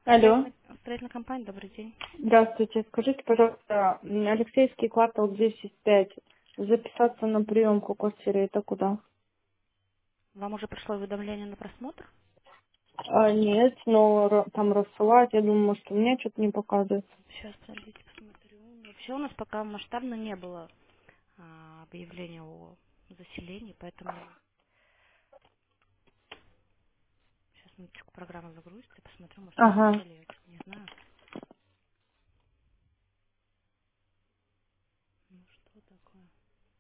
Алло, Строительная компания, добрый день. здравствуйте. Скажите, пожалуйста, Алексеевский квартал 10-5. Записаться на приемку квартиры, это куда? Вам уже пришло уведомление на просмотр? Нет, но там рассылать, я думаю, может, у меня что-то не показывает. Сейчас, подождите, посмотрю. Вообще у нас пока масштабно не было объявления о заселении, поэтому сейчас минуточку программа загрузится, посмотрю, может Ага. рассылали, я чё-то не знаю. Ну что такое?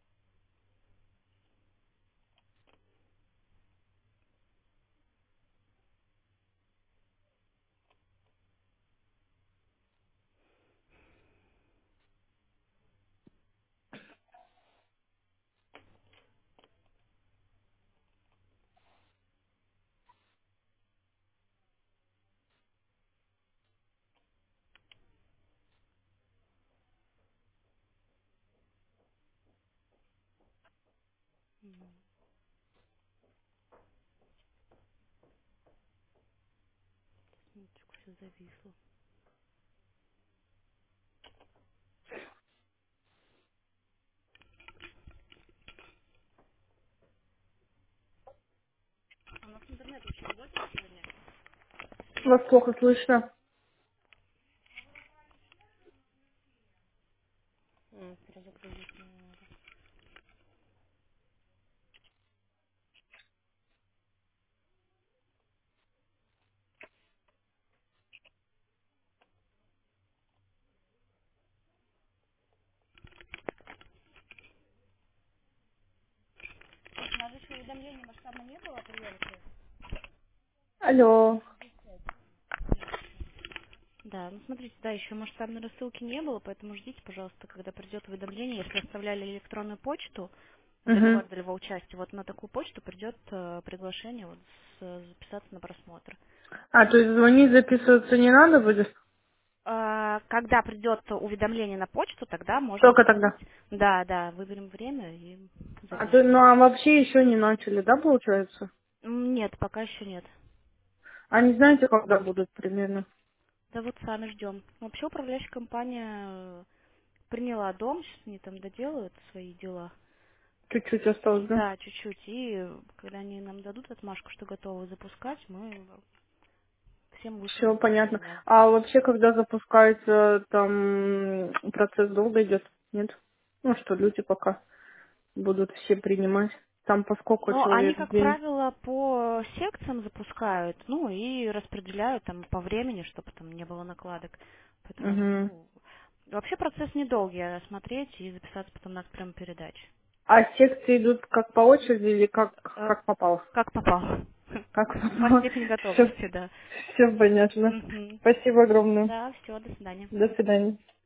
Минуточку, все зависло. А у нас интернет очень работает сегодня? Вас плохо слышно. Перезагрузить не надо. У нас же еще уведомлений масштабно не было о приемке. Алло. Да, ну смотрите, да, еще масштабной рассылки не было, поэтому ждите, пожалуйста, когда придет уведомление. Если оставляли электронную почту, Угу. договор долевого участия, вот на такую почту придет приглашение вот записаться на просмотр. А, то есть звонить, записываться не надо будет? Когда придет уведомление на почту, тогда можно Только позвонить. тогда. Да, да, выберем время и Ну, запишемся. а вообще еще не начали, да, получается? Нет, пока еще нет. А не знаете, когда будут примерно? Да вот сами ждем. Вообще управляющая компания приняла дом, сейчас они там доделают свои дела. Чуть-чуть осталось, да? Да, чуть-чуть. И когда они нам дадут отмашку, что готовы запускать, мы всем вышлем Все понятно. уведомление. А вообще, когда запускается, там процесс долго идет? Нет? Ну что, люди пока будут все принимать. Там по сколько Но они, человек в как день? правило, по секциям запускают, ну и распределяют там по времени, чтобы там не было накладок. Поэтому, Мгм. ну, вообще процесс недолгий, осмотреть и записаться потом на прям передачу. А секции идут как по очереди или Э, как попало? Как попал. Как По попало? степени Все, готовности, да. все понятно. Мгм. Спасибо огромное. Да, все, до свидания. До свидания.